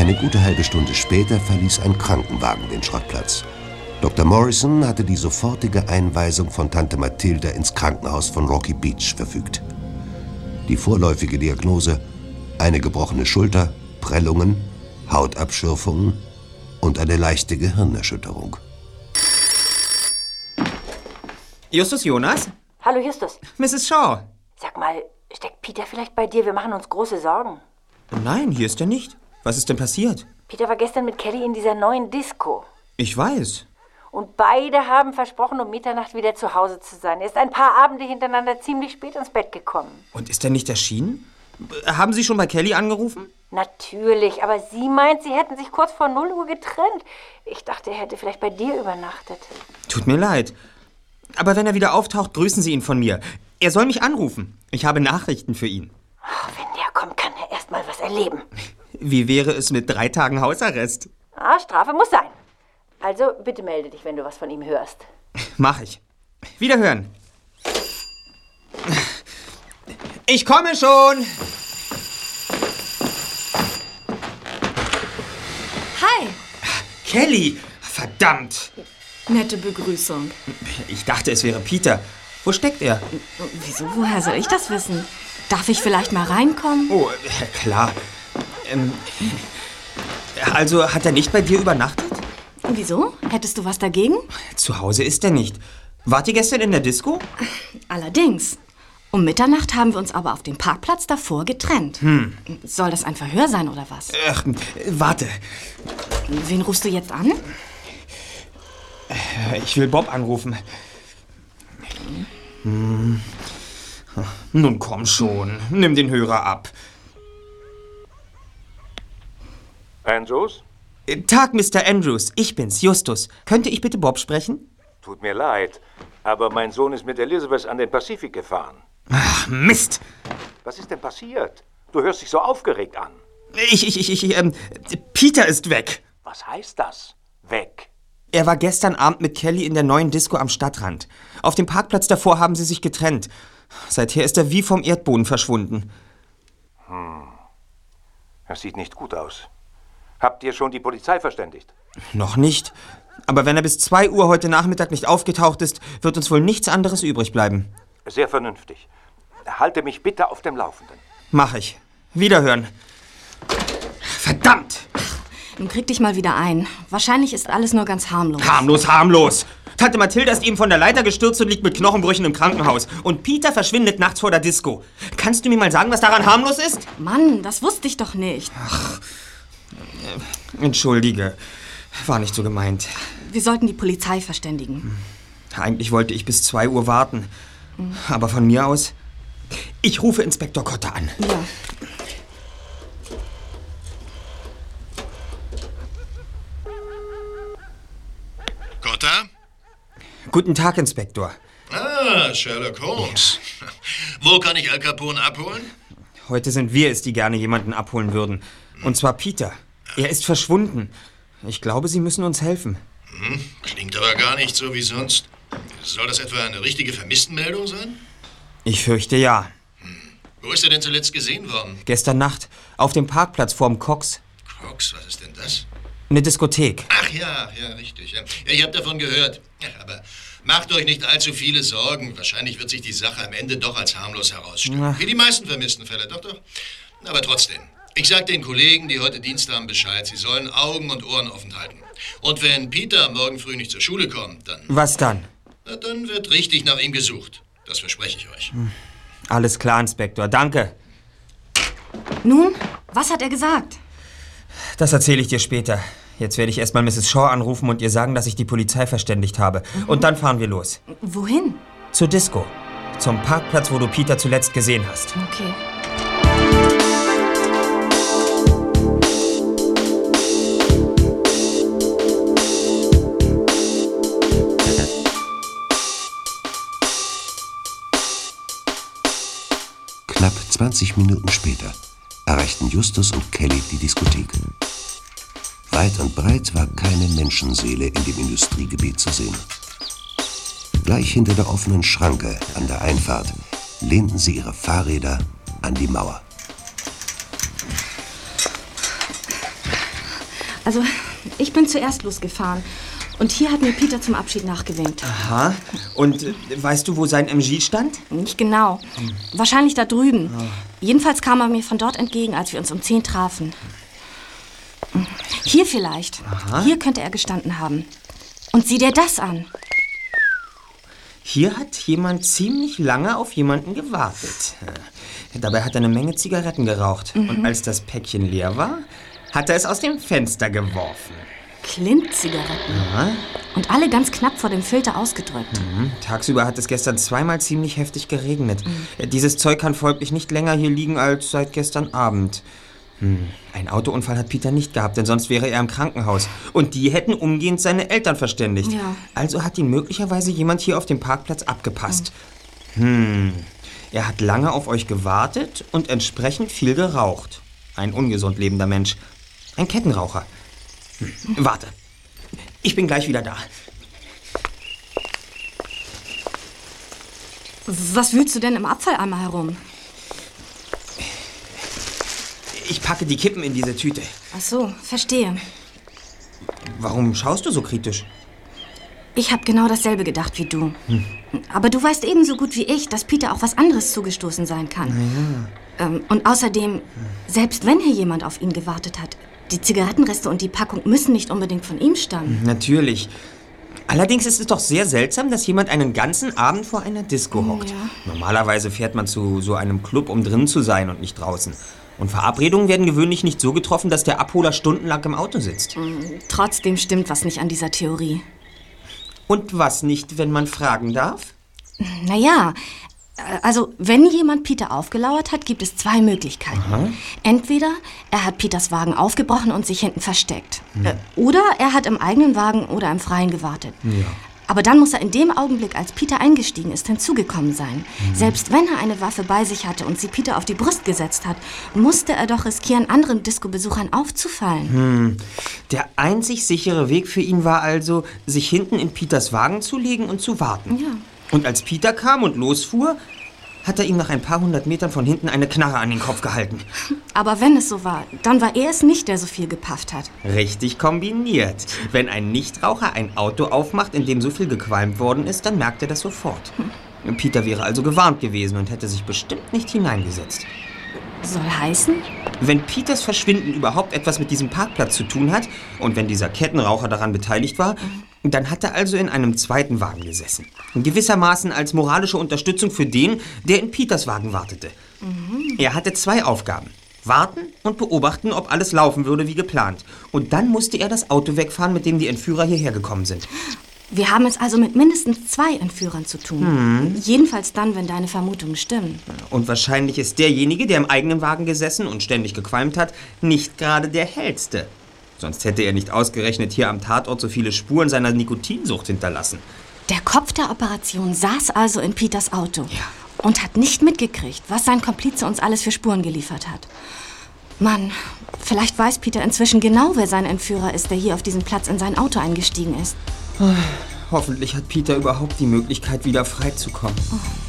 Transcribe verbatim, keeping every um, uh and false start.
Eine gute halbe Stunde später verließ ein Krankenwagen den Schrottplatz. Doktor Morrison hatte die sofortige Einweisung von Tante Mathilda ins Krankenhaus von Rocky Beach verfügt. Die vorläufige Diagnose: eine gebrochene Schulter, Prellungen, Hautabschürfungen und eine leichte Gehirnerschütterung. Justus Jonas? Hallo Justus. Misses Shaw. Sag mal, steckt Peter vielleicht bei dir? Wir machen uns große Sorgen. Nein, hier ist er nicht. Was ist denn passiert? Peter war gestern mit Kelly in dieser neuen Disco. Ich weiß. Und beide haben versprochen, um Mitternacht wieder zu Hause zu sein. Er ist ein paar Abende hintereinander ziemlich spät ins Bett gekommen. Und ist er nicht erschienen? Haben Sie schon bei Kelly angerufen? Natürlich, aber sie meint, sie hätten sich kurz vor null Uhr getrennt. Ich dachte, er hätte vielleicht bei dir übernachtet. Tut mir leid. Aber wenn er wieder auftaucht, grüßen Sie ihn von mir. Er soll mich anrufen. Ich habe Nachrichten für ihn. Oh, wenn der kommt, kann er erst mal was erleben. Wie wäre es mit drei Tagen Hausarrest? Ah, Strafe muss sein. Also, bitte melde dich, wenn du was von ihm hörst. Mach ich. Wiederhören. Ich komme schon. Hi. Kelly. Verdammt. Nette Begrüßung. Ich dachte, es wäre Peter. Wo steckt er? Wieso? Woher soll ich das wissen? Darf ich vielleicht mal reinkommen? Oh, klar. Ähm, also hat er nicht bei dir übernachtet? Wieso? Hättest du was dagegen? Zu Hause ist er nicht. Wart ihr gestern in der Disco? Allerdings. Um Mitternacht haben wir uns aber auf dem Parkplatz davor getrennt. Hm. Soll das ein Verhör sein oder was? Ach, warte. Wen rufst du jetzt an? Ich will Bob anrufen. Hm. Nun komm schon, nimm den Hörer ab. Andrews? Tag, Mister Andrews, ich bin's, Justus. Könnte ich bitte Bob sprechen? Tut mir leid, aber mein Sohn ist mit Elizabeth an den Pazifik gefahren. Ach, Mist! Was ist denn passiert? Du hörst dich so aufgeregt an. Ich, ich, ich, ich, ähm, Peter ist weg. Was heißt das? Weg? Er war gestern Abend mit Kelly in der neuen Disco am Stadtrand. Auf dem Parkplatz davor haben sie sich getrennt. Seither ist er wie vom Erdboden verschwunden. Hm. Das sieht nicht gut aus. Habt ihr schon die Polizei verständigt? Noch nicht. Aber wenn er bis zwei Uhr heute Nachmittag nicht aufgetaucht ist, wird uns wohl nichts anderes übrig bleiben. Sehr vernünftig. Halte mich bitte auf dem Laufenden. Mach ich. Wiederhören. Verdammt! Nun krieg dich mal wieder ein. Wahrscheinlich ist alles nur ganz harmlos. Harmlos, harmlos! Tante Mathilda ist eben von der Leiter gestürzt und liegt mit Knochenbrüchen im Krankenhaus. Und Peter verschwindet nachts vor der Disco. Kannst du mir mal sagen, was daran harmlos ist? Mann, das wusste ich doch nicht. Ach, entschuldige. War nicht so gemeint. Wir sollten die Polizei verständigen. Eigentlich wollte ich bis zwei Uhr warten. Mhm. Aber von mir aus... Ich rufe Inspektor Cotter an. Ja. Cotter? Guten Tag, Inspektor. Ah, Sherlock Holmes. Ja. Wo kann ich Al Capone abholen? Heute sind wir es, die gerne jemanden abholen würden. Und zwar Peter. Er ist verschwunden. Ich glaube, Sie müssen uns helfen. Hm, klingt aber gar nicht so wie sonst. Soll das etwa eine richtige Vermisstenmeldung sein? Ich fürchte ja. Hm. Wo ist er denn zuletzt gesehen worden? Gestern Nacht. Auf dem Parkplatz vorm Cox. Cox, was ist denn das? Eine Diskothek. Ach ja, ja, richtig. Ja. Ich habe davon gehört. Ja, aber macht euch nicht allzu viele Sorgen. Wahrscheinlich wird sich die Sache am Ende doch als harmlos herausstellen. Ach. Wie die meisten vermissten Fälle, doch, doch. Aber trotzdem. Ich sag den Kollegen, die heute Dienst haben, Bescheid. Sie sollen Augen und Ohren offen halten. Und wenn Peter morgen früh nicht zur Schule kommt, dann... Was dann? Na, dann wird richtig nach ihm gesucht. Das verspreche ich euch. Hm. Alles klar, Inspektor. Danke. Nun, was hat er gesagt? Das erzähle ich dir später. Jetzt werde ich erstmal Misses Shaw anrufen und ihr sagen, dass ich die Polizei verständigt habe. Mhm. Und dann fahren wir los. Wohin? Zur Disco. Zum Parkplatz, wo du Peter zuletzt gesehen hast. Okay. Knapp zwanzig Minuten später erreichten Justus und Kelly die Diskothek. Weit und breit war keine Menschenseele in dem Industriegebiet zu sehen. Gleich hinter der offenen Schranke an der Einfahrt lehnten sie ihre Fahrräder an die Mauer. Also, ich bin zuerst losgefahren. Und hier hat mir Peter zum Abschied nachgewinkt. Aha. Und äh, weißt du, wo sein M G stand? Nicht genau. Hm. Wahrscheinlich da drüben. Oh. Jedenfalls kam er mir von dort entgegen, als wir uns um zehn trafen. Hier vielleicht. Aha. Hier könnte er gestanden haben. Und sieh dir das an. Hier hat jemand ziemlich lange auf jemanden gewartet. Dabei hat er eine Menge Zigaretten geraucht. Mhm. Und als das Päckchen leer war, hat er es aus dem Fenster geworfen. Klimt-Zigaretten. Ja. Und alle ganz knapp vor dem Filter ausgedrückt. Mhm. Tagsüber hat es gestern zweimal ziemlich heftig geregnet. Mhm. Dieses Zeug kann folglich nicht länger hier liegen als seit gestern Abend. Hm. Ein Autounfall hat Peter nicht gehabt, denn sonst wäre er im Krankenhaus. Und die hätten umgehend seine Eltern verständigt. Ja. Also hat ihn möglicherweise jemand hier auf dem Parkplatz abgepasst. Mhm. Hm. Er hat lange auf euch gewartet und entsprechend viel geraucht. Ein ungesund lebender Mensch. Ein Kettenraucher. Hm. Warte. Ich bin gleich wieder da. Was wühlst du denn im Abfalleimer herum? Ich packe die Kippen in diese Tüte. Ach so, verstehe. Warum schaust du so kritisch? Ich habe genau dasselbe gedacht wie du. Hm. Aber du weißt ebenso gut wie ich, dass Peter auch was anderes zugestoßen sein kann. Ja. Ähm, und außerdem, selbst wenn hier jemand auf ihn gewartet hat, die Zigarettenreste und die Packung müssen nicht unbedingt von ihm stammen. Natürlich. Allerdings ist es doch sehr seltsam, dass jemand einen ganzen Abend vor einer Disco hockt. Ja. Normalerweise fährt man zu so einem Club, um drin zu sein und nicht draußen. Und Verabredungen werden gewöhnlich nicht so getroffen, dass der Abholer stundenlang im Auto sitzt. Trotzdem stimmt was nicht an dieser Theorie. Und was nicht, wenn man fragen darf? Naja, also wenn jemand Peter aufgelauert hat, gibt es zwei Möglichkeiten. Aha. Entweder er hat Peters Wagen aufgebrochen und sich hinten versteckt. Hm. Oder er hat im eigenen Wagen oder im Freien gewartet. Ja. Aber dann muss er in dem Augenblick, als Peter eingestiegen ist, hinzugekommen sein. Mhm. Selbst wenn er eine Waffe bei sich hatte und sie Peter auf die Brust gesetzt hat, musste er doch riskieren, anderen Disco-Besuchern aufzufallen. Hm. Der einzig sichere Weg für ihn war also, sich hinten in Peters Wagen zu legen und zu warten. Ja. Und als Peter kam und losfuhr, hat er ihm nach ein paar hundert Metern von hinten eine Knarre an den Kopf gehalten. Aber wenn es so war, dann war er es nicht, der so viel gepafft hat. Richtig kombiniert. Wenn ein Nichtraucher ein Auto aufmacht, in dem so viel gequalmt worden ist, dann merkt er das sofort. Hm. Peter wäre also gewarnt gewesen und hätte sich bestimmt nicht hineingesetzt. Soll heißen? Wenn Peters Verschwinden überhaupt etwas mit diesem Parkplatz zu tun hat und wenn dieser Kettenraucher daran beteiligt war, mhm. dann hat er also in einem zweiten Wagen gesessen. Gewissermaßen als moralische Unterstützung für den, der in Peters Wagen wartete. Mhm. Er hatte zwei Aufgaben. Warten und beobachten, ob alles laufen würde wie geplant. Und dann musste er das Auto wegfahren, mit dem die Entführer hierher gekommen sind. Wir haben es also mit mindestens zwei Entführern zu tun. Hm. Jedenfalls dann, wenn deine Vermutungen stimmen. Und wahrscheinlich ist derjenige, der im eigenen Wagen gesessen und ständig gequalmt hat, nicht gerade der hellste. Sonst hätte er nicht ausgerechnet hier am Tatort so viele Spuren seiner Nikotinsucht hinterlassen. Der Kopf der Operation saß also in Peters Auto. Ja. Und hat nicht mitgekriegt, was sein Komplize uns alles für Spuren geliefert hat. Mann, vielleicht weiß Peter inzwischen genau, wer sein Entführer ist, der hier auf diesem Platz in sein Auto eingestiegen ist. Hoffentlich hat Peter überhaupt die Möglichkeit, wieder freizukommen. Oh.